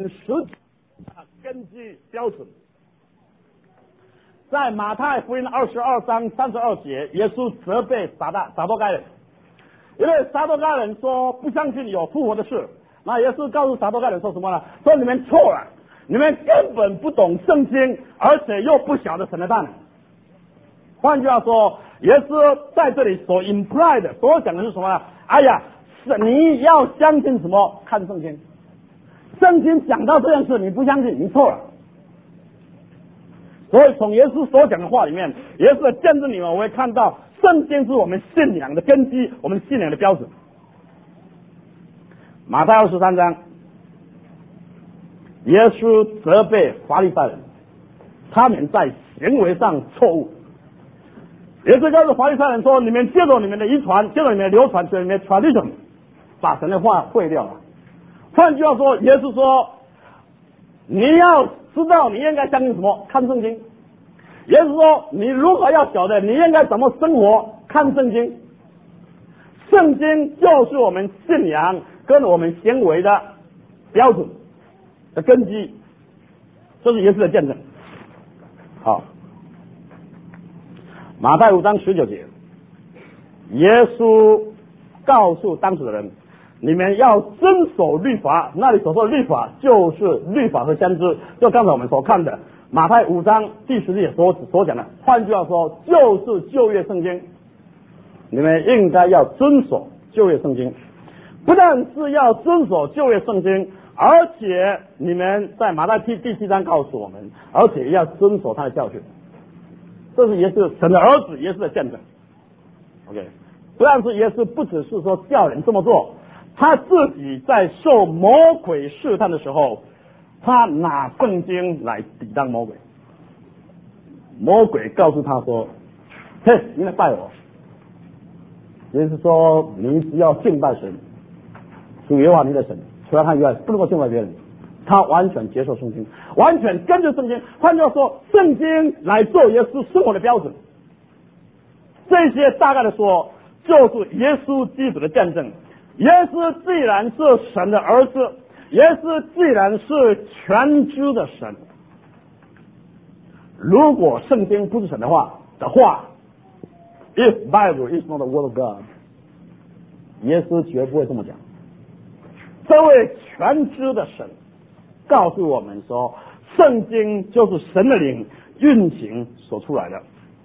实际根基标准。在马太福音22章32节，耶稣责备撒都该人，因为撒都该人说不相信有复活的事。那耶稣告诉撒都该人说什么呢？说你们错了，你们根本不懂圣经，而且又不晓得神的大能。换句话说，耶稣在这里所 imply 的所讲的是什么呢？哎呀，是你要相信什么？看圣经，圣经讲到这件事，你不相信，你错了。所以从耶稣所讲的话里面，耶稣的见证里面，我会看到圣经是我们信仰的根基，我们信仰的标准。马太23章，耶稣责备法利赛人，他们在行为上错误。耶稣告诉法利赛人说：“你们借着你们的遗传，借着你们的流传，借着你们的 tradition， 把神的话毁掉了。”换句话说，耶稣说：“你要知道你应该相信什么？看圣经。”耶稣说：“你如何要晓得你应该怎么生活？看圣经。圣经就是我们信仰跟我们行为的标准的根基。”这是耶稣的见证。好。马太5章19节，耶稣告诉当时的人：“你们要遵守律法。”那里所说的律法就是律法和先知，就刚才我们所看的马太5章第10节所讲的。换句话说，就是旧约圣经。你们应该要遵守旧约圣经，不但是要遵守旧约圣经，而且你们在马太第7章告诉我们，而且要遵守他的教训。这是耶稣神的儿子耶稣的见证。OK， 但是耶稣不只是说叫人这么做，他自己在受魔鬼试探的时候，他拿圣经来抵挡魔鬼。魔鬼告诉他说：“嘿，你来拜我。”耶稣说：“你只要敬拜神，主耶和华你的神，除了他以外不能够敬拜别人。”他完全接受圣经，完全根据圣经。换句话说，圣经来做耶稣生活的标准。这些大概的说，就是耶稣基督的见证。耶稣既然是神的儿子，耶稣既然是全知的神，如果圣经不是神的话，if Bible is not the word of God， 耶稣绝不会这么讲。这位全知的神告诉我们说，圣经就是神的灵运行所出来的。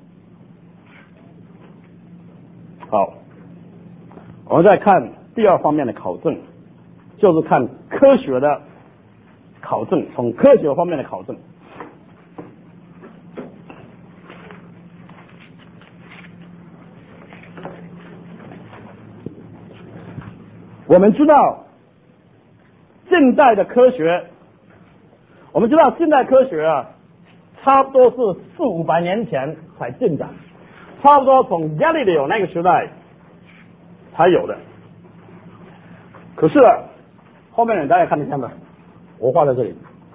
好，我们再看第二方面的考证，就是看科学的考证，从科学方面的考证。我们知道近代的科学，我们知道近代科学啊，差不多是400-500年前才进展，差不多从伽利略那个时代才有的。可是后面大家看得见吗？我画在这里。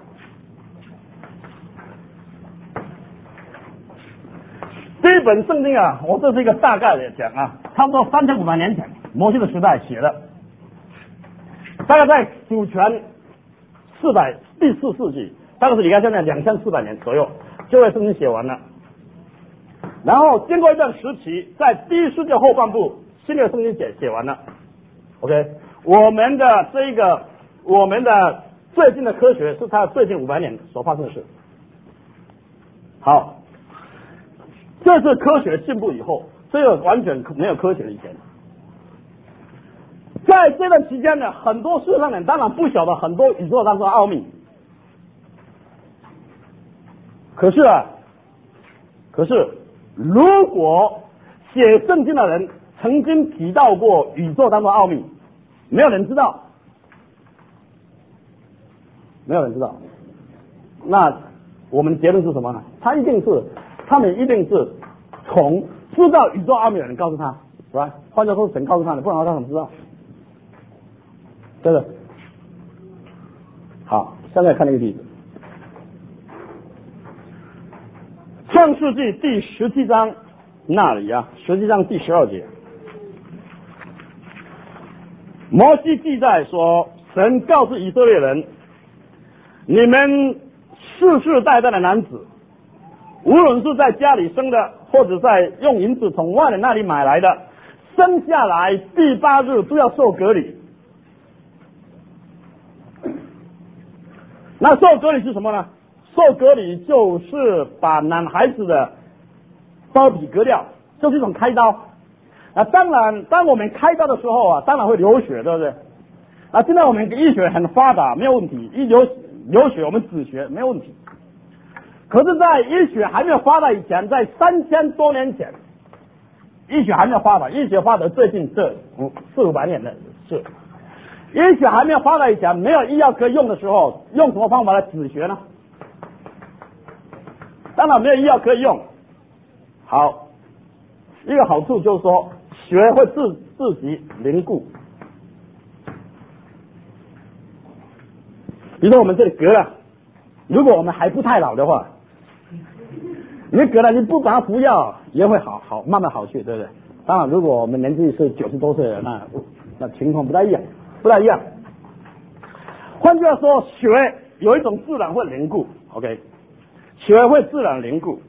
这一本圣经啊，我这是一个大概的讲啊，差不多3500年前摩西的时代写的，大概在主权第4世纪，大概是离开现在2400年左右，就会圣经写完了。然后经过一段时期，在第1世纪后半部，新的圣经写完了。OK， 我们的最近的科学是它最近500年所发生的事。好，这是科学进步以后，这个完全没有科学的以前。在这段期间呢，很多世上人当然不晓得很多宇宙当中的奥秘。可是如果写圣经的人曾经提到过宇宙当中的奥秘，没有人知道，那我们结论是什么呢？他们一定是从知道宇宙奥秘的人告诉他，是吧？换句话说，神告诉他的，不然他怎么知道？对不对？好，现在看这个例子，创世纪第17章那里啊，17章第12节，摩西记载说，神告诉以色列人， 你们世世代代的男子，无论是在家里生的，或者在用银子从外人那里买来的，生下来第8日都要受隔离。那受隔离是什么呢？受隔离就是把男孩子的包皮割掉，就是一种开刀。当然，当我们开刀的时候当然会流血，对不对？现在我们医学很发达，没有问题，一流血我们止血没有问题。可是，在医学还没有发达以前，在3000多年前，医学还没有发达，医学发达最近这400-500年的事。医学还没有发达以前，没有医药可以用的时候，用什么方法来止血呢？当然没有医药可以用。好，一个好处就是说，血会自己凝固。比如说我们这里割了，如果我们还不太老的话，你割了你不把它服药也会好慢慢好去，对不对？当然，如果我们年纪是90多岁了，那情况不太一样。换句话说，血有一种自然会凝固 ，OK， 血会自然凝固。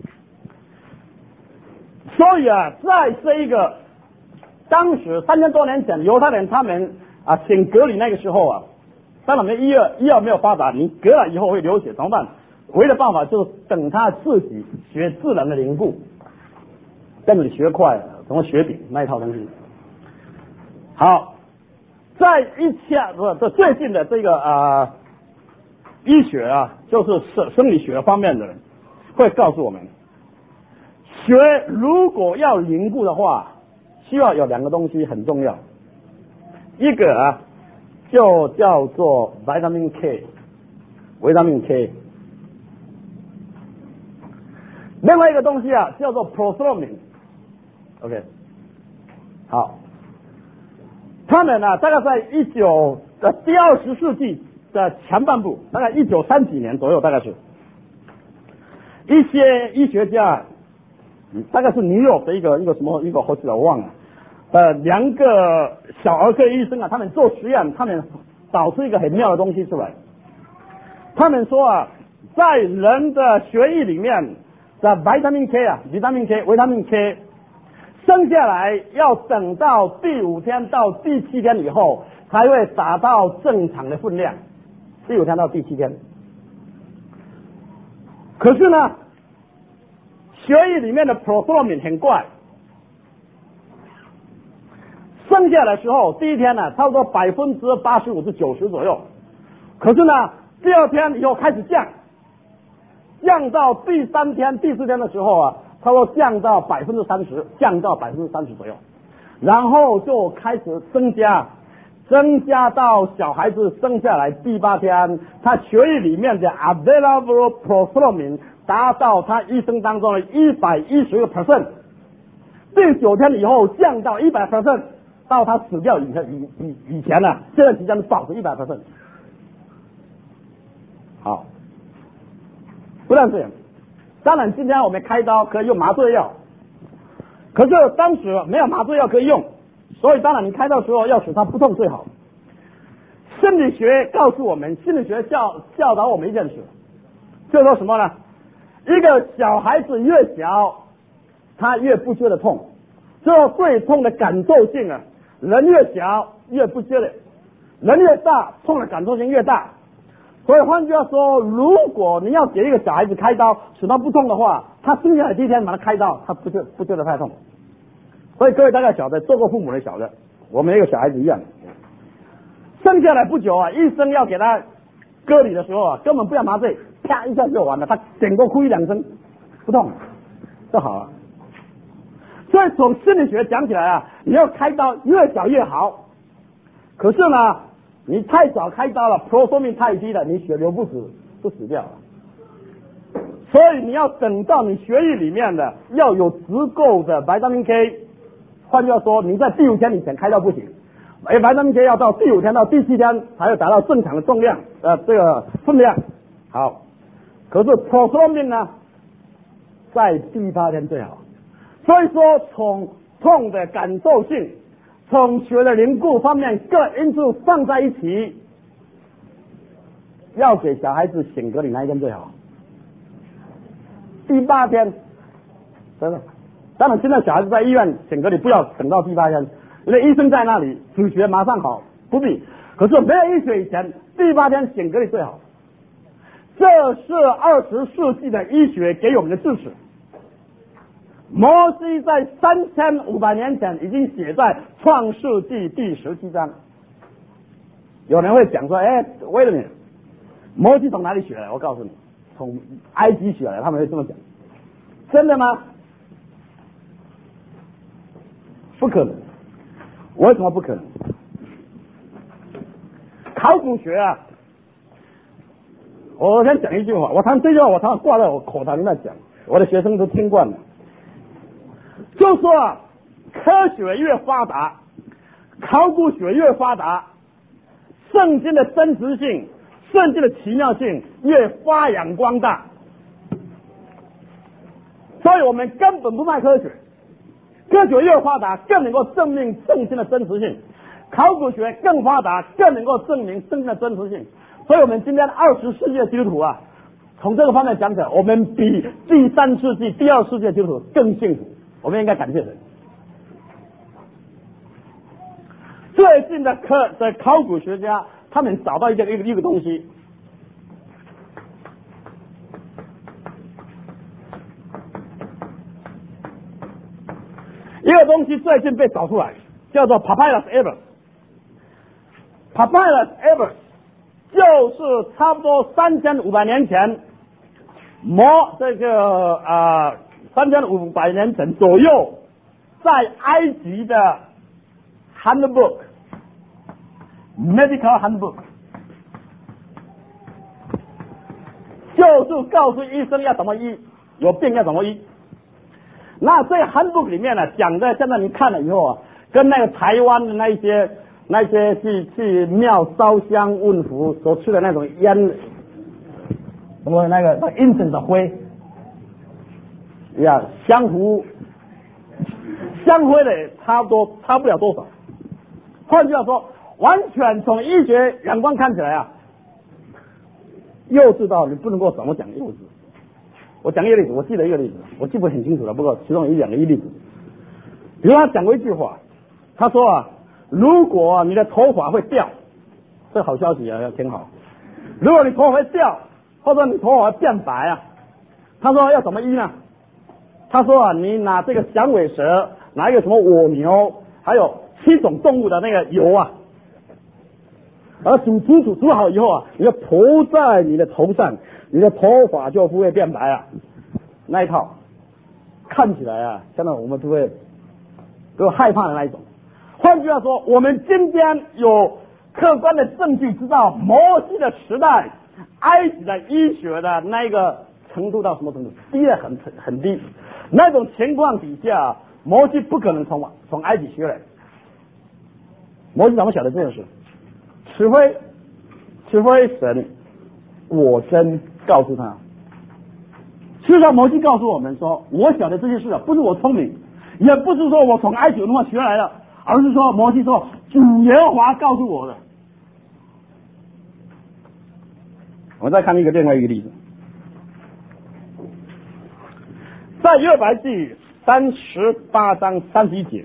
所以在这一个当时3000多年前，犹太人他们请隔离那个时候当然医药没有发达，你割了以后会流血怎么办？唯一的办法就是等它自己血自然的凝固，跟你血块什么血饼那一套东西。好，在最近的这个医学就是生理学方面的人会告诉我们，血如果要凝固的话，需要有2个东西很重要，一个就叫做维他命 K， 另外一个东西叫做 prothrombin，OK， 好，他们大概在第20世纪的前半部，大概1930几年左右，大概是一些医学家，大概是New York的一个什么一个hospital我忘了，2个小儿科医生他们做实验，他们找出一个很妙的东西出来。他们说在人的血液里面的维他命 K， 生下来要等到第5天到第7天以后才会达到正常的分量。第5天到第7天，可是呢，血液里面的 prothrombin 很怪。生下来的时候，第1天差不多85%至90%左右，可是呢，第2天以后开始降到第3天、第4天的时候差不多降到30%，降到30%左右，然后就开始增加到小孩子生下来第8天，他血液里面的 available prothrombin 达到他一生当中的110%，第9天以后降到100%。到他死掉以前这段期间保持100%。好，不但这样，当然今天我们开刀可以用麻醉药，可是当时没有麻醉药可以用，所以当然你开刀的时候要使它不痛最好。心理学告诉我们，心理学教导我们一件事，就是说什么呢？一个小孩子越小，他越不觉得痛，这对痛的感受性人越小越不觉得，人越大痛的感受性越大。所以换句话说，如果你要给一个小孩子开刀使他不痛的话，他生下来第1天把他开刀，他不觉得太痛。所以各位大概晓得，做过父母的晓得，我们一个小孩子一样，生下来不久医生要给他割礼的时候根本不要麻醉，啪一下就完了，他顶多哭1-2声不痛就好了。所以从心理学讲起来你要开刀越小越好。可是呢，你太早开刀了 ，prothrombin 太低了，你血流不止就死掉了。所以你要等到你血液里面的要有足够的维他命 K。换句话说，你在第5天以前开刀不行，维他命 K 要到第5天到第7天才会达到正常的重量这个分量。好，可是 prothrombin 呢，在第8天最好。所以说，从痛的感受性，从血的凝固方面，各因素放在一起， 要给小孩子醒隔离哪一天最好？第8天，真的。当然，现在小孩子在医院醒隔离，不要等到第8天，因为医生在那里，止血马上好，不必。可是没有医学以前，第8天醒隔离最好。这是20世纪的医学给我们的知识。摩西在3500年前已经写在创世纪第17章。有人会讲说，为了你，摩西从哪里学来？我告诉你，从埃及学来。他们会这么讲，真的吗？不可能。为什么不可能？考古学啊，我先讲一句话，这句话我常常挂在我口堂里面讲，我的学生都听惯了。就说科学越发达，考古学越发达，圣经的真实性、圣经的奇妙性越发扬光大。所以我们根本不卖科学，科学越发达，更能够证明圣经的真实性；考古学更发达，更能够证明圣经的真实性。所以我们今天20世纪的基督徒啊，从这个方面讲起来，我们比第3世纪、第2世纪的基督徒更幸福。我们应该感谢神。最近的考古学家，他们找到一个东西，一个东西最近被找出来，叫做 Papyrus Papyrus Papyrus 就是差不多3500年前3500年前左右，在埃及的 handbook medical handbook 就是告诉医生要怎么医，有病要怎么医。那这 handbook 里面呢，讲的现在你看了以后啊，跟那个台湾的那些去庙烧香问福所吃的那种烟，什么那个阴森的灰呀，香灰的差不了多少。换句话说，完全从医学眼光看起来啊，幼稚到你不能够怎么讲幼稚。我讲一个例子，我记得一个例子，我记不很清楚了，不过其中有2个例子。比如他讲过一句话，他说啊，如果你的头发会掉，这好消息啊，挺好。如果你头发会掉，或者你头发会变白啊，他说要怎么医呢？他说啊，你拿这个响尾蛇，拿一个什么蜗牛，还有7种动物的那个油啊，然后煮好以后啊，你要涂在你的头上，你的头发就不会变白啊。那一套看起来啊，现在我们都害怕的那一种。换句话说，我们今天有客观的证据知道摩西的时代埃及的医学的那个程度到什么程度，低得很低。那种情况底下，摩西不可能从埃及学来。摩西怎么晓得这件事？除非神我真告诉他。事实上，摩西告诉我们说，我晓得这些事啊，不是我聪明，也不是说我从埃及文化学来的，而是说摩西说主耶和华告诉我的。我们再看另外一个例子，在约伯记38章31节。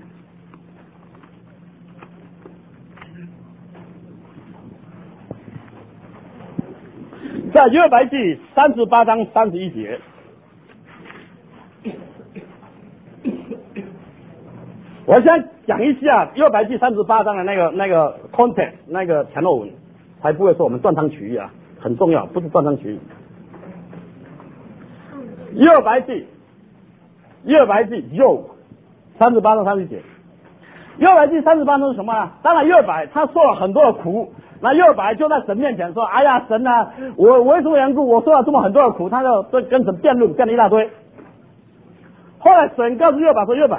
在约伯记38章31节，我先讲一下约伯记38章的那个 context 那个前后文，才不会说我们断章取义啊，很重要，不是断章取义。约伯记38章31节，约伯记38章是什么呢？当然约伯他受了很多的苦。那约伯就在神面前说：“哎呀，神啊，我为什么缘故我受了很多的苦？”他就跟神辩论了一大堆。后来神告诉约伯说：“约伯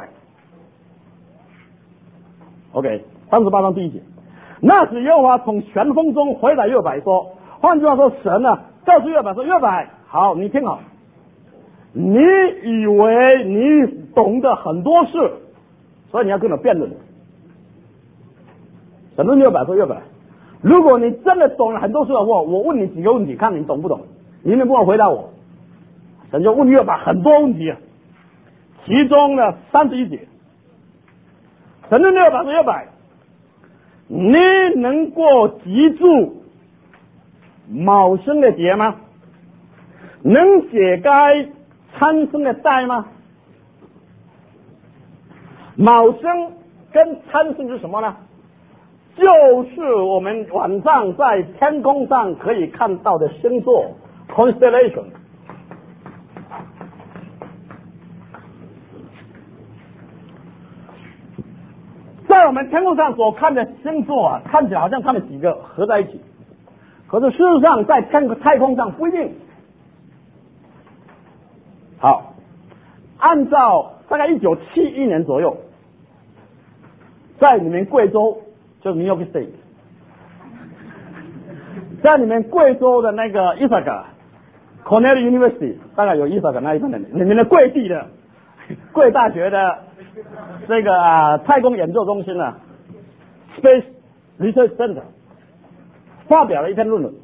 ，OK， 38章第1节，那时耶和华从旋风中回答约伯说，换句话说，神啊告诉约伯说：约伯，好，你听好，你以为你懂得很多事，所以你要跟我辩论。神问约伯说：约伯。” 如果你真的懂了很多事的话，我问你几个问题，看你懂不懂，你能不能回答我？神就问约伯很多问题，其中的31节，神就约伯说：约伯，你能够记住卯生的节吗？能解开参生的带吗？卯生跟参生是什么呢？就是我们晚上在天空上可以看到的星座 constellation。在我们天空上所看的星座啊，看起来好像他们几个合在一起，可是事实上在太空上不一定。好，按照大概1971年左右，在你们贵州，就是 New York State， 在你们贵州的那个 Ithaca Cornell University， 大概有 Ithaca 那一份的，你们的贵地的贵大学的这个太空研究中心呢 ，Space Research Center 发表了一篇论文。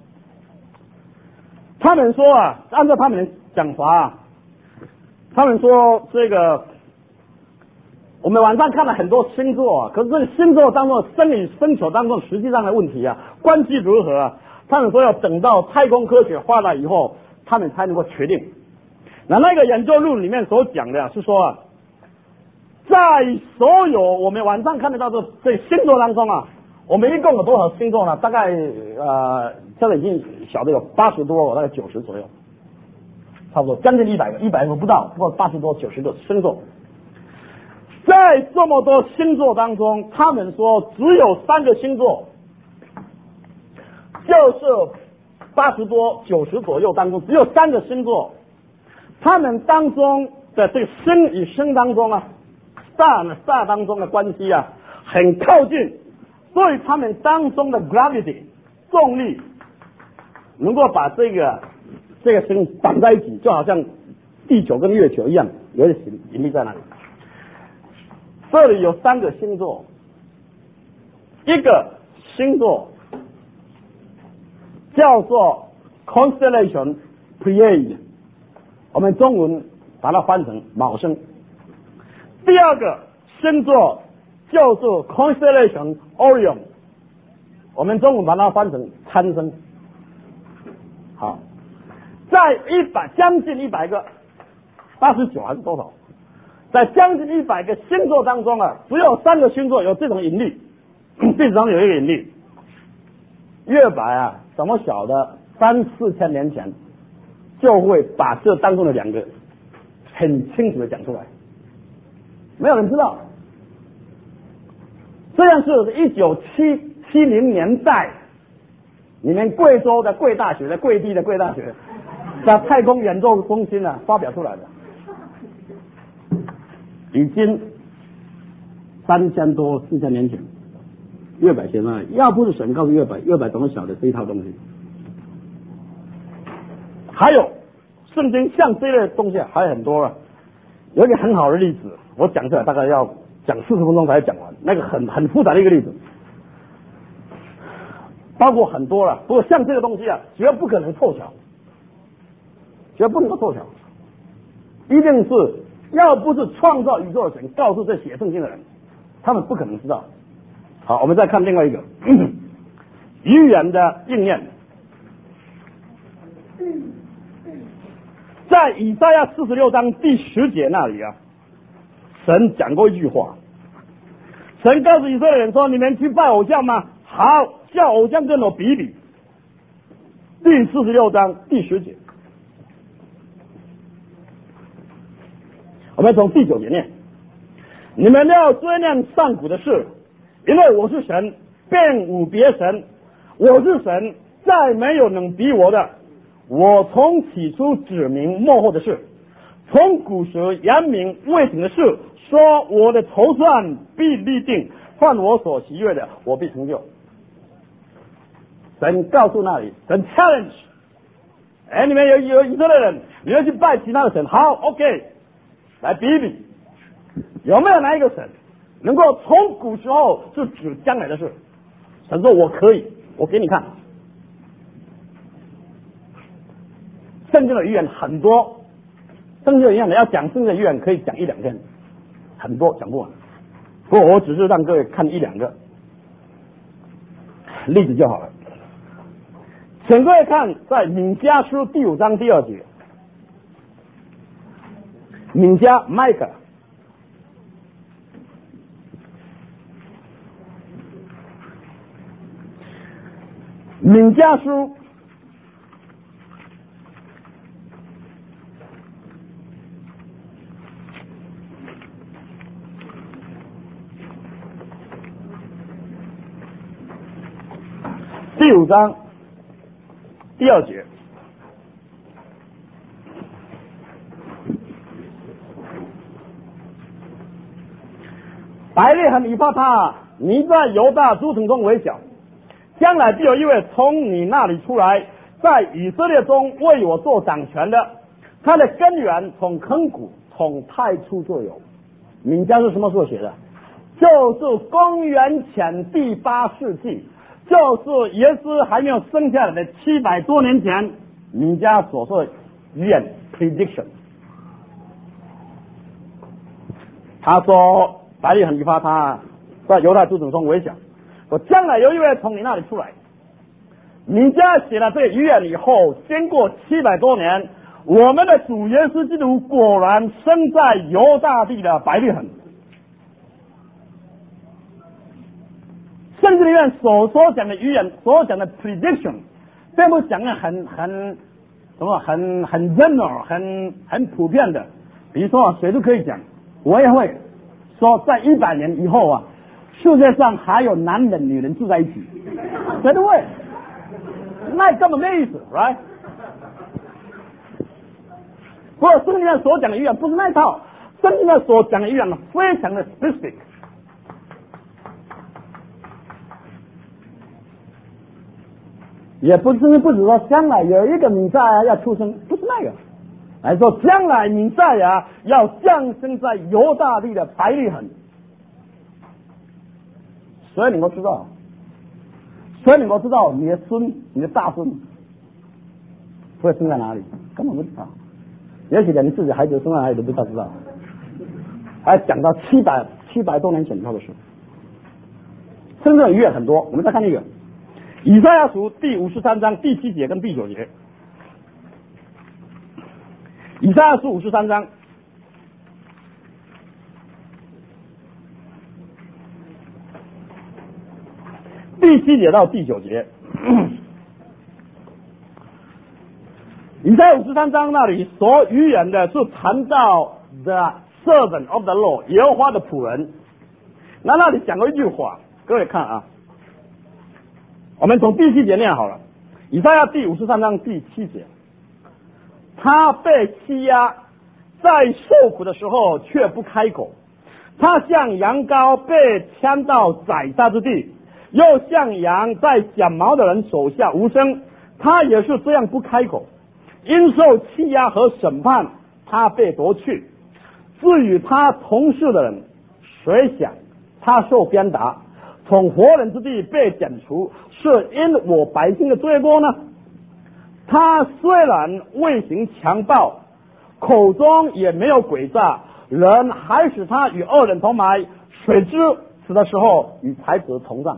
他们说啊，按照他们的讲法啊，他们说这个我们晚上看了很多星座啊，可是这个星座当中生与生球当中实际上的问题啊，关系如何啊？他们说要等到太空科学发了以后，他们才能够确定。那个研究论里面所讲的是说啊，在所有我们晚上看得到的这星座当中啊，我们一共有多少星座呢？大概现在已经晓得有80多，大概90左右，差不多将近100个，100个不到，或者80多90个星座。在这么多星座当中，他们说只有3个星座，就是80多90左右当中，只有3个星座，他们当中的这个星与星当中啊，star 当中的关系啊很靠近，所以他们当中的 gravity 重力能够把这个星绑在一起，就好像地球跟月球一样，有点引力在那里。这里有3个星座，一个星座叫做 Constellation Pleiades， 我们中文把它翻成卯生。第二个星座叫做 Constellation Orion， 我们中文把它翻成参生。好，在将近100个89还是多少，在将近100个星座当中啊，只有3个星座有这种引力，地球上有一个引力。约伯啊，怎么晓得3、4千年前就会把这当中的2个很清楚的讲出来？没有人知道。这样是1970年代，你们贵州的贵大学的贵地的贵大学在太空研究中心啊发表出来的。已经3000多4千年前，约伯先生要不是神告诉约伯，约伯怎么晓得这一套东西？还有圣经像这类东西还有很多啊。有一个很好的例子，我讲出来大概要讲40分钟才讲完，那个很复杂的一个例子，包括很多了。不过像这个东西啊，绝不可能凑巧，绝不能够凑巧，一定是要不是创造宇宙的神告诉这写圣经的人，他们不可能知道。好，我们再看另外一个预言的应验。在以赛亚46章第10节那里啊，神讲过一句话，神告诉以色列人说：你们去拜偶像吗？好，叫偶像跟我比比。第46章第10节，我们从第9节念：你们要追念上古的事，因为我是神，并无别神，我是神，再没有能比我的。我从起初指明末后的事，从古时言明未成的事，说我的筹算必立定，犯我所喜悦的，我必成就。神告诉那里，神 challenge， 你们有以色列人，你们去拜其他的神，好 ，OK， 来比比，有没有哪一个神能够从古时候是指将来的事， 神说我可以，我给你看。圣经的预言很多，圣经的预言要讲圣经的预言可以讲1-2天，很多讲不完。不过我只是让各位看1-2个例子就好了。请各位看在米迦书第5章第2节，米迦 Micah， 米迦书第5章第2节，白利恒以法他，你在犹大诸城中为小，将来必有一位从你那里出来，在以色列中为我做掌权的，他的根源从坑谷，从太初就有。米迦是什么时候写的？就是公元前第8世纪，就是耶稣还没有生下来的700多年前，米迦所说的预言 prediction。他说白利恒以法他在犹太诸城中为小，我将来有一位从你那里出来。米迦写了这个预言以后，经过700多年，我们的主耶稣基督果然生在犹大地的白利恒。圣经里面所讲的预言，所讲的 prediction， 并不讲的很 general， 很普遍的。比如说谁都可以讲，我也会说在100年以后啊，世界上还有男人女人住在一起，谁都会。那根本没意思 ，right？ 不过圣经里面所讲的预言不是那一套，圣经里面所讲的预言呢，非常的 specific。也不是说将来有一个弥赛亚要出生，不是那个，来说将来弥赛亚要降生在犹大地的白利恒。所以你们知道，你的孙，你的大孙会生在哪里，根本不知道。也许连你自己孩子生在哪里都不知道。还讲到700多年前以后的事，真正的预言很多。我们再看一个。以赛亚书第53章第7节跟第9节，以赛亚书53章第7节到第9节，以赛亚53章那里所预言的是谈到 the servant of the Lord， 耶和华的仆人。那里讲过一句话，各位看啊。我们从第7节念好了，以赛亚第53章第7节，他被欺压，在受苦的时候却不开口，他像羊羔被牵到宰杀之地，又像羊在剪毛的人手下无声，他也是这样不开口，因受欺压和审判，他被夺去。至于他同事的人，谁想他受鞭打，从活人之地被剪除，是因我百姓的罪过呢？他虽然未行强暴，口中也没有诡诈，人还使他与恶人同埋，谁知死的时候与才子同葬。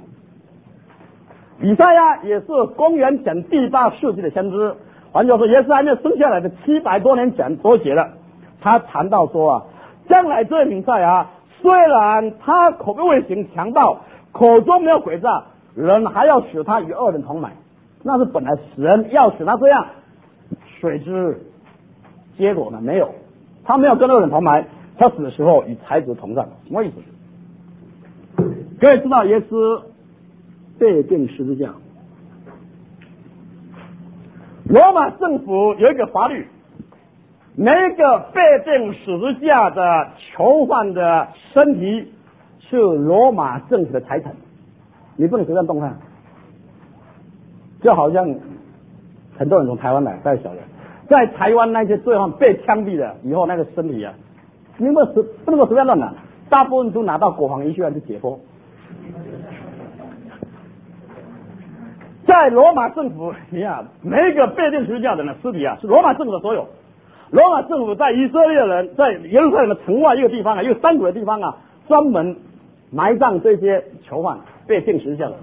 以赛亚也是公元前第8世纪的先知，换句话说，也是还没有生下来的700多年前所写的。他谈到说啊，将来这弥赛亚虽然他口未行强暴，口中没有诡诈，人还要使他与恶人同埋。那是本来人要使他这样，谁知结果呢？没有，他没有跟恶人同埋，他死的时候与才子同葬。什么意思？各位知道耶稣被钉十字架，罗马政府有一个法律，每一个被钉十字架的囚犯的身体是罗马政府的财产，你不能随便动它。就好像很多人从台湾来，在小的，在台湾那些罪犯被枪毙的以后，那个身体啊，你不能够随便乱拿，大部分都拿到国防医学院去解剖。 在罗马政府，你看每一个被钉十字架的人尸体啊，是罗马政府的所有。罗马政府在以色列人在耶路撒冷的城外一个地方啊，一个山谷的地方啊，专门埋葬这些囚犯被钉十字架的。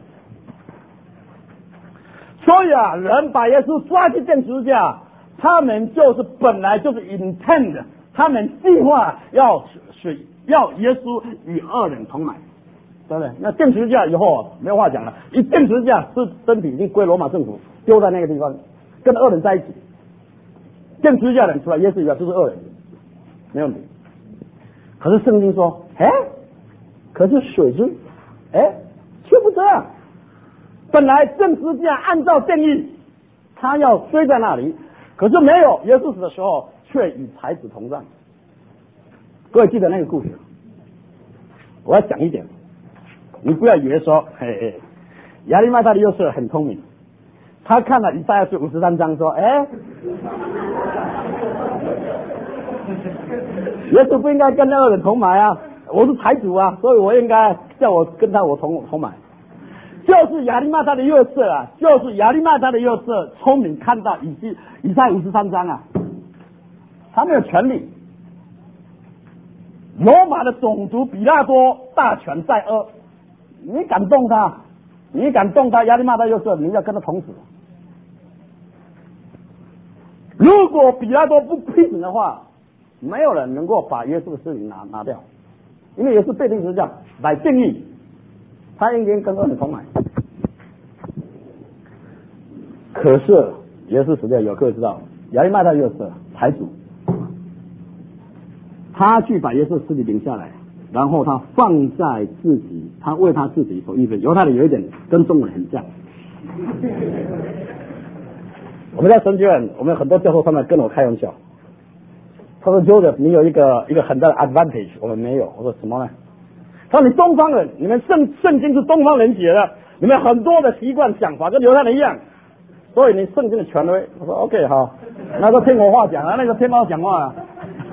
所以啊，人把耶稣抓去钉十字架，他们就是本来就是 intend， 他们计划要耶稣与恶人同埋，对不对？那钉十字架以后没有话讲了，一钉十字架是身体已经归罗马政府，丢在那个地方，跟恶人在一起。钉十字架的人除了耶稣以外就是恶人，没问题。可是圣经说，可是水之，却不这样。本来钉十字架按照定义，他要追在那里，可是没有，耶稣死的时候却与才子同葬。各位记得那个故事？我要讲一点，你不要以为说，亚利麦太的约瑟很聪明，他看了以赛亚书53章说，耶稣不应该跟那个人同埋啊，我是财主啊，所以我应该叫我跟我同埋。就是亚利麦太的约瑟啊，就是亚利麦太的约瑟聪明，看到以赛亚53章啊，他没有权利。罗马的总督比拉多大权在握，你敢动他，亚利麦太约瑟，你要跟他同死。如果比拉多不批准的话，没有人能够把耶稣的尸体拿掉，因为耶稣被钉十字架来定义，他应该跟恶人同埋。可是耶稣死掉以后，各位知道，亚利麦太约瑟财主，他去把耶稣尸体领下来，然后他放在自己，他为他自己所预备。犹太人有一点跟中国人很像。我们在神学院，我们很多教授他们跟我开玩笑，他说 Joseph 你有一个很大的 advantage， 我们没有。我说什么呢？他说你东方人，你们圣经是东方人写的，你们很多的习惯想法跟犹太人一样，所以你圣经的权威。我说 OK 好，那就听我话讲啊，那个听我讲话啊。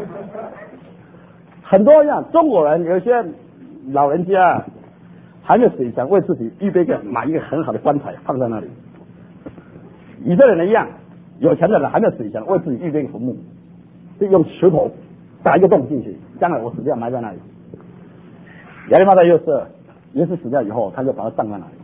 很多样，中国人有些老人家还没有死以前为自己预备买一个很好的棺材放在那里。以色列人一样，有钱的人还没有死以前为自己预备一个坟墓，就用石头打一个洞进去，将来我死掉埋在那里。亚利麦太约瑟耶稣死掉以后，他就把他葬在那里。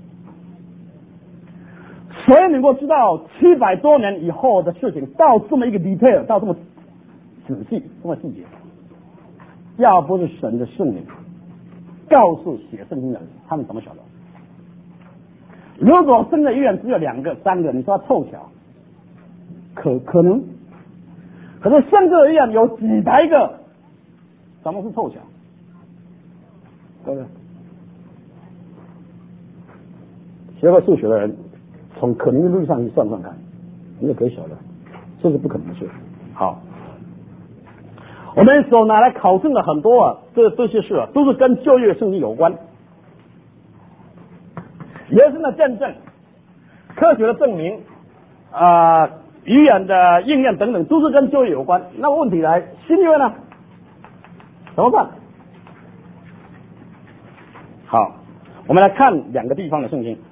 所以你能够知道700多年以后的事情，到这么一个 detail， 到这么仔细，这么细节，要不是神的圣灵告诉写圣经的人，他们怎么晓得？如果圣经预言只有2个、3个，你说凑巧，可能。可是圣经预言有几百个，怎么是凑巧？对不对？学过数学的人，从可能的路上去算看，你也可以晓得，这是不可能的事。好，我们所拿来考证的很多啊，这些事啊，都是跟旧约圣经有关。耶稣的见证、科学的证明语言的应验等等，都是跟旧约有关。那问题来，新约呢？怎么办？好，我们来看2个地方的圣经。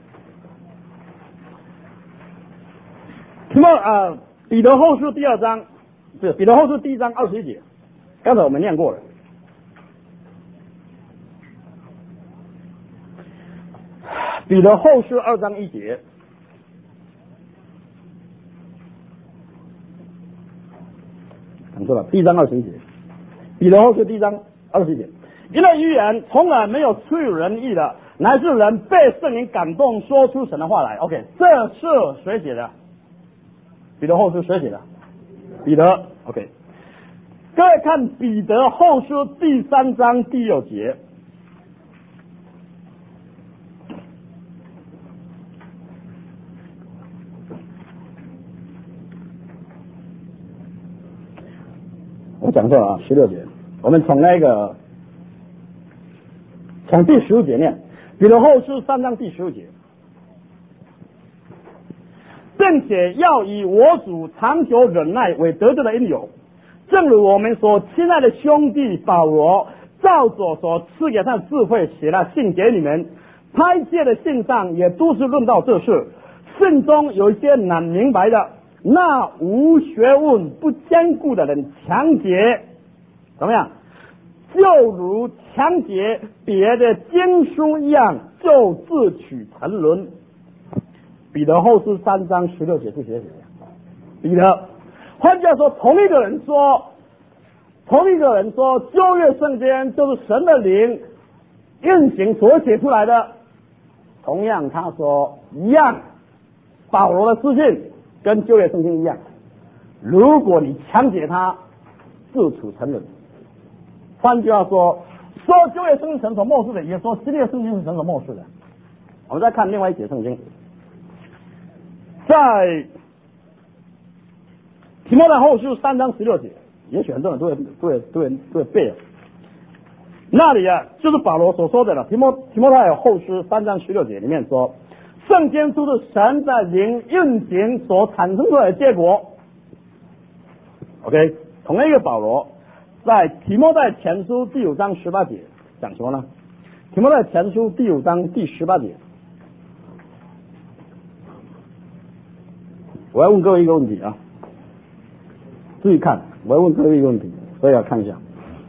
彼得后书第2章，是彼得后书第1章21节，刚才我们念过了。彼得后书2章1节，讲错了，第1章21节，彼得后书第1章21节，因为预言从来没有出于人意的，乃是人被圣灵感动说出神的话来。OK， 这是谁写的？彼得后书谁写的？彼得。OK， 各位看彼得后书第3章第6节。我讲错了啊，16节。我们从第15节念，彼得后书3章第15节，并且要以我主长久忍耐为得救的因由，正如我们所亲爱的兄弟保罗照着所赐给他的智慧写了信给你们，拍谢的信上也都是论到这事， 圣中有一些难明白的，那无学问不坚固的人强解，怎么样？就如强解别的经书一样，就自取沉沦。彼得后书3章16节是写的。彼得，换句话说，同一个人说，旧约圣经就是神的灵运行所写出来的。同样，他说一样，保罗的书信跟旧约圣经一样。如果你强解它，自处沉沦。换句话说旧约圣经神所漠视的，也说新约圣经是神所漠视的。我们再看另外一节圣经，在提摩太后书3章16节，也许很多人都会背了。那里啊，就是保罗所说的了。提摩太后书3章16节里面说，圣经就是神的灵运行所产生出来的结果。OK， 同一个保罗在提摩太前书第5章18节讲什么呢？提摩太前书第5章第18节，我要问各位一个问题啊，注意看，我要问各位一个问题，所以要看一下。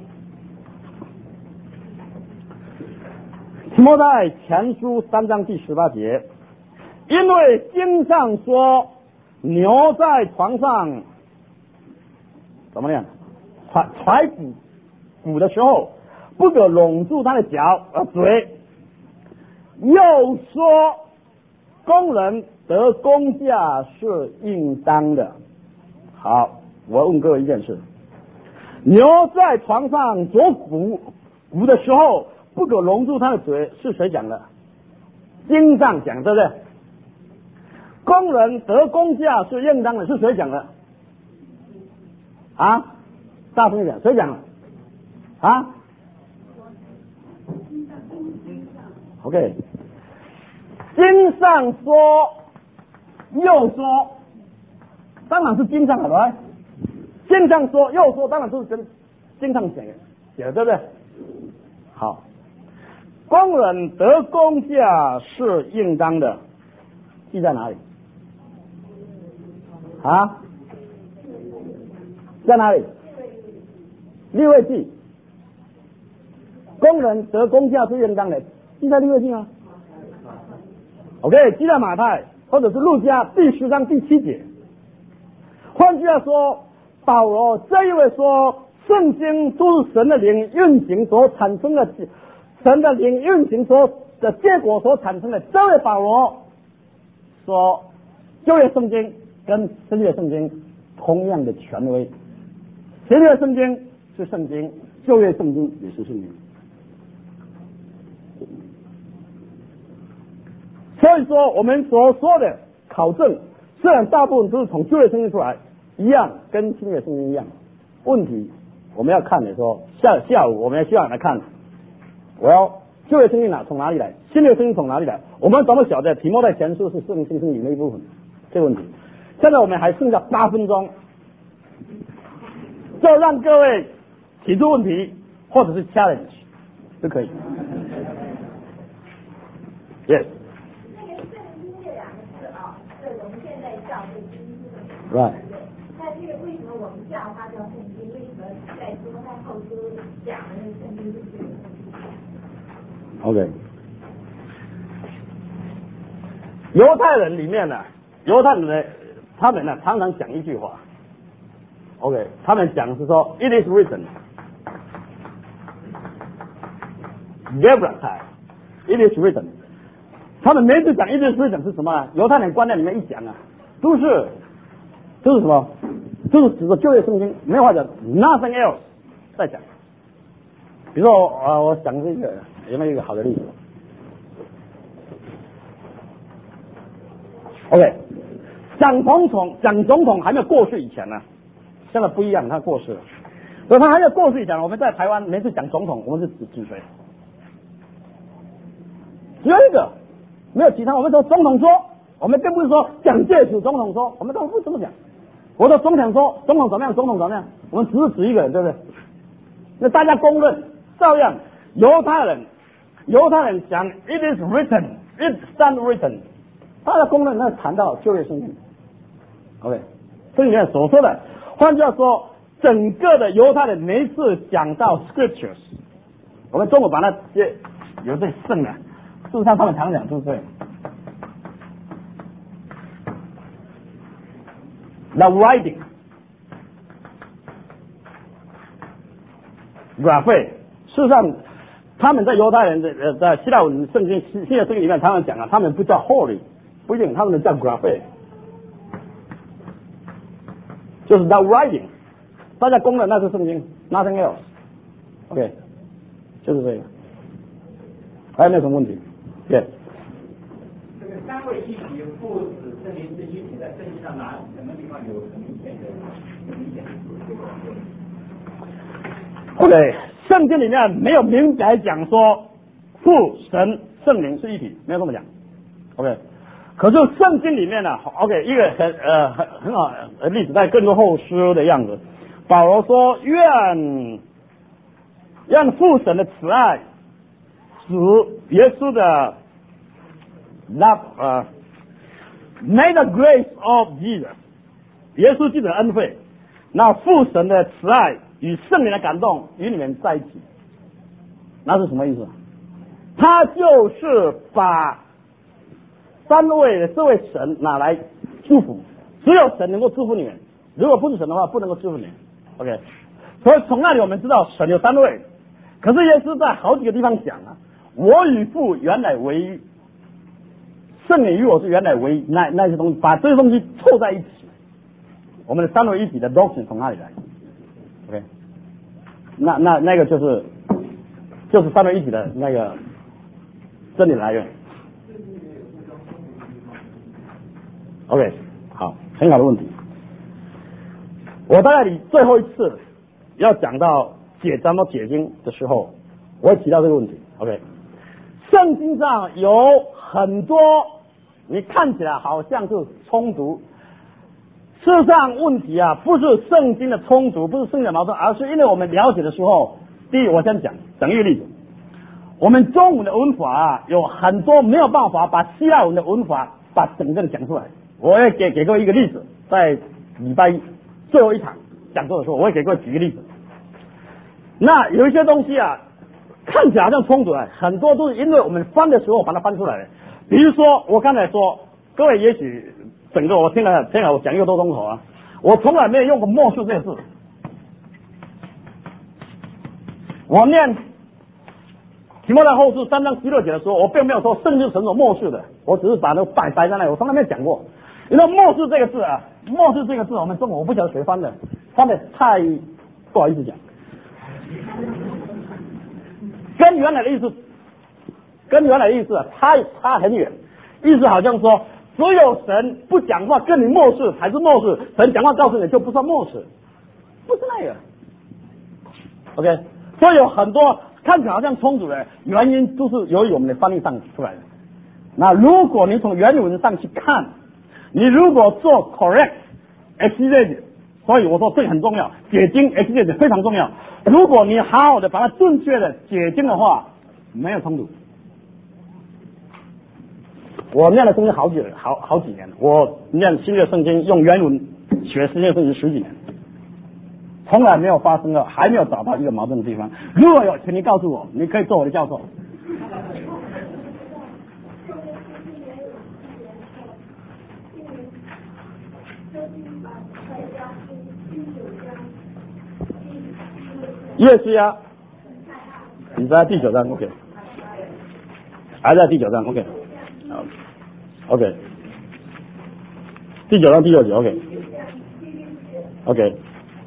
提摩太前书3章第18节，因为经上说，牛在床上怎么样？踹骨的时候，不可拢住它的脚嘴。又说，工人得工价是应当的。好，我要问各位一件事：牛在床上啄骨的时候，不可笼住它的嘴，是谁讲的？经上讲，对不对？工人得工价是应当的，是谁讲的？啊？大声一点，谁讲的？啊 ？OK， 经上说，又说，当然是经上好了。经上说，又说，当然都是跟经上写的，对不对？好，工人得工价是应当的，记在哪里？啊？在哪里？利未记。工人得工价是应当的，记在利未记吗 ？OK， 记在马太或者是路加第10章第7节。换句话说，保罗这一位说，圣经就是神的灵运行所产生的，神的灵运行所的结果所产生的。这位保罗说，旧约圣经跟新约圣经同样的权威，新约圣经是圣经，旧约圣经也是圣经。所以说，我们所说的考证，虽然大部分都是从旧约圣经出来，一样跟新约圣经一样。问题我们要看的说，下午我们要需要来看，我要旧约圣经从哪里来，新约圣经从哪里来？我们怎么晓得提摩太前书是圣经里的一部分？这个问题，现在我们还剩下8分钟，就让各位提出问题或者是 challenge 都可以。Yes。Right。 那这个为什么我们叫它叫圣经？为什么在提摩太后书讲的那个圣经就是 ？OK。犹太人里面呢，他们呢常常讲一句话。OK， 他们讲是说 ，It is written。It is written。他们每次讲 It is written 是什么呢？犹太人观念里面一讲啊，都是什么？就是指着旧约圣经，没有话讲 ，nothing else 再讲。比如说我讲这个有没有一个好的例子 ？OK， 蒋总统还没有过世以前呢，现在不一样，他过世了。所以他还没有过世以前，我们在台湾每次讲总统，我们是指谁？只有一个，没有其他。我们说总统说，我们并不是说蒋介石总统说，我们都不这么讲。我的总统说总统怎么样，总统怎么样，我们只是指一个人，对不对？那大家公认，照样犹太人讲 It is written, it stand written， 他的功能呢谈到旧约圣经 ，OK， 这里面所说的，换句话说，整个的犹太的每一次讲到 scriptures， 我们中国把它有这圣的，事实上他们常讲就是这样 ，the writing。graphe， 事实上，他们在犹太人在希腊文圣经新约圣经里面常常讲啊，他们不叫 holy， 不一定，他们叫 graphe， 就是 the writing， 大家公认那是圣经 ，nothing else，OK， 就是这个，还有没有什么问题？对。 这个三位一体父子圣灵是一体的，圣经上哪什么地方有很明显的 ？OK， 圣经里面没有明白讲说父神圣灵是一体，没有这么讲。OK， 可是圣经里面呢 ，OK， 一个很好的例子，在哥林多后书的样子，保罗说愿父神的慈爱，主耶稣的 love，may the grace of Jesus， 耶稣基督的恩惠，那父神的慈爱与圣灵的感动与你们在一起，那是什么意思？他就是把三位的这位神拿来祝福，只有神能够祝福你们，如果不是神的话，不能够祝福你们。OK， 所以从那里我们知道神有三位，可是耶稣在好几个地方讲啊，我与父原来为一，圣灵与我是原来为一，那些东西，把这些东西凑在一起，我们的三位一体的 doctrine 从哪里来 ？OK， 那个就是三位一体的那个真理来源。OK， 好，很好的问题。我大概最后一次要讲到咱们解经的时候，我会提到这个问题。OK， 圣经上有很多你看起来好像是冲突，事实上问题啊不是圣经的冲突，不是圣经的矛盾，而是因为我们了解的时候，第一我先讲一个例子，我们中文的文法啊有很多没有办法把希腊文的文法把整个的讲出来。我也给各位一个例子，在礼拜一最后一场讲座的时候，我会给各位举个例子。那有一些东西啊，看起来好像冲突啊，很多都是因为我们翻的时候把它翻出来的。比如说，我刚才说，各位也许整个我听了我讲1个多钟头啊，我从来没有用过末世这个字。我念提摩太后书3章16节的时候，我并没有说圣经神所末世的，我只是把那个摆在那里，我从来没有讲过。因为末世这个字啊，末世这个字我们中文我不晓得谁翻的太不好意思讲，跟原来的意思差很远，意思好像说只有神不讲话跟你末世才是末世，神讲话告诉你就不算末世，不是那个。OK， 所以有很多看起来好像冲突的原因都是由于我们的翻译上出来的。那如果你从原文上去看，你如果做 correct exegesis， 所以我说这个很重要，解经 exegesis 非常重要。如果你好好的把它正确的解经的话，没有冲突。我念了圣经好几年，我念新约圣经用原文学新约圣经10几年，从来没有发生过，还没有找到一个矛盾的地方。如果有，请你告诉我，你可以做我的教授。耶西呀，你在第9章 ，OK， 还在第9章 ，OK， OK， 第9章第6节 ，OK，OK，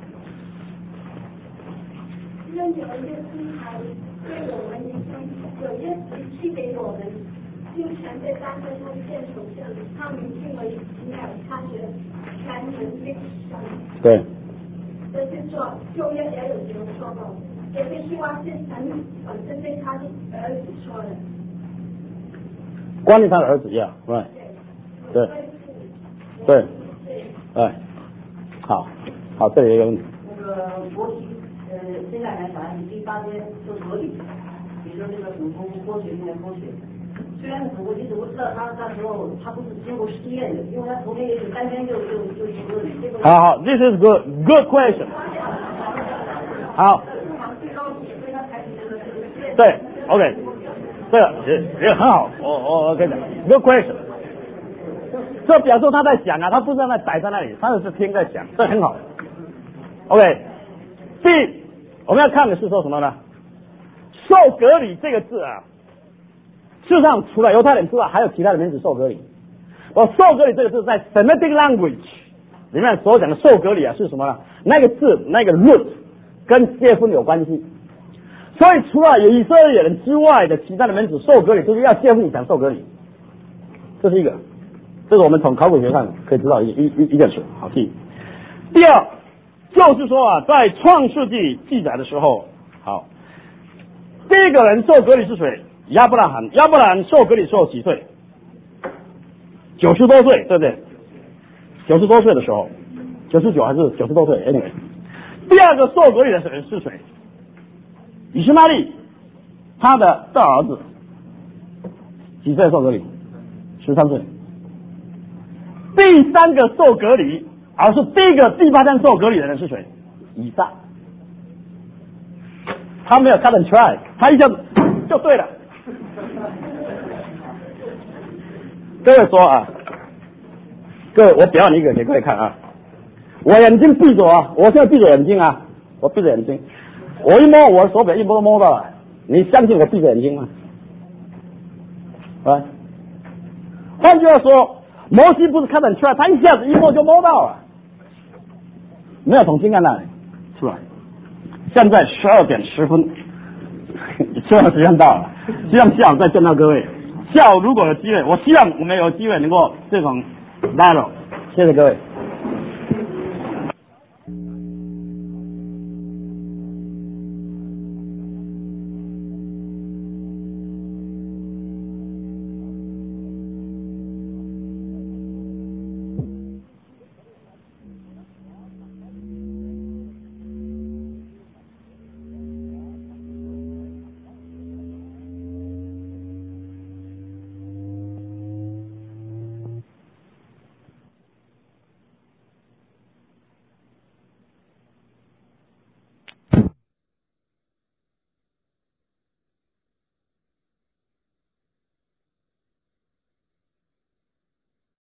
因有一个心还对我们有一个时期给我们，就全对当中贡献首先，他们因为没有他觉全能力上， 对， 所以就说旧约也有这种说过，也是希望是神本身对他的儿子说的。 关于他的儿子呀，对，对，对，对，好，这里有一个问题。 那个国旗，现在来讲，第8天就合理，比如说这个主攻科学里面科学， 虽然我记得我知道他那时候他不是经过实验的，因为他头面也许3天就出了这个。 好 ，This is good question。好，对 ，OK， 这个也很好，我跟你讲 ，good question。这表示他在想啊，他不是在那摆在那里，他是听在想，这很好。OK， 我们要看的是说什么呢？受隔离这个字啊，事实上除了犹太人之外，还有其他的名字受隔离。受隔离这个字在 Semitic language 里面所讲的受隔离啊是什么呢？那个字那个 root 跟结婚有关系，所以除了以色列人之外的其他的名字受隔离，就是要结婚才受隔离，这是一个，这是我们从考古学上可以知道一件事，好记。第二就是说啊，在创世纪记载的时候，好，第一个人受隔离是谁？亚伯拉罕。亚伯拉罕受隔离时候几岁？90多岁，对不对？90多岁的时候，99还是90多岁 ？Anyway， 第二个受隔离的人是谁？以实玛利，他的大儿子几岁受隔离？13岁。第三个受隔离，而是第八天受隔离的人是谁？以撒。他没有 cut and try， 他一下子就对了。各位说啊，各位，我表演一个给各位看啊。我眼睛闭着啊，我现在闭着眼睛啊，我闭着眼睛，我一摸我的手表，一摸都摸到了。你相信我闭着眼睛吗？啊，换句话说，摩西不是cut and try，他一下子一摸就摸到了，没有从心看那里出来。现在12点10分，吃饭时间到了，希望下午再见到各位。下午如果有机会，我希望我们有机会能够这种 dialogue。谢谢各位。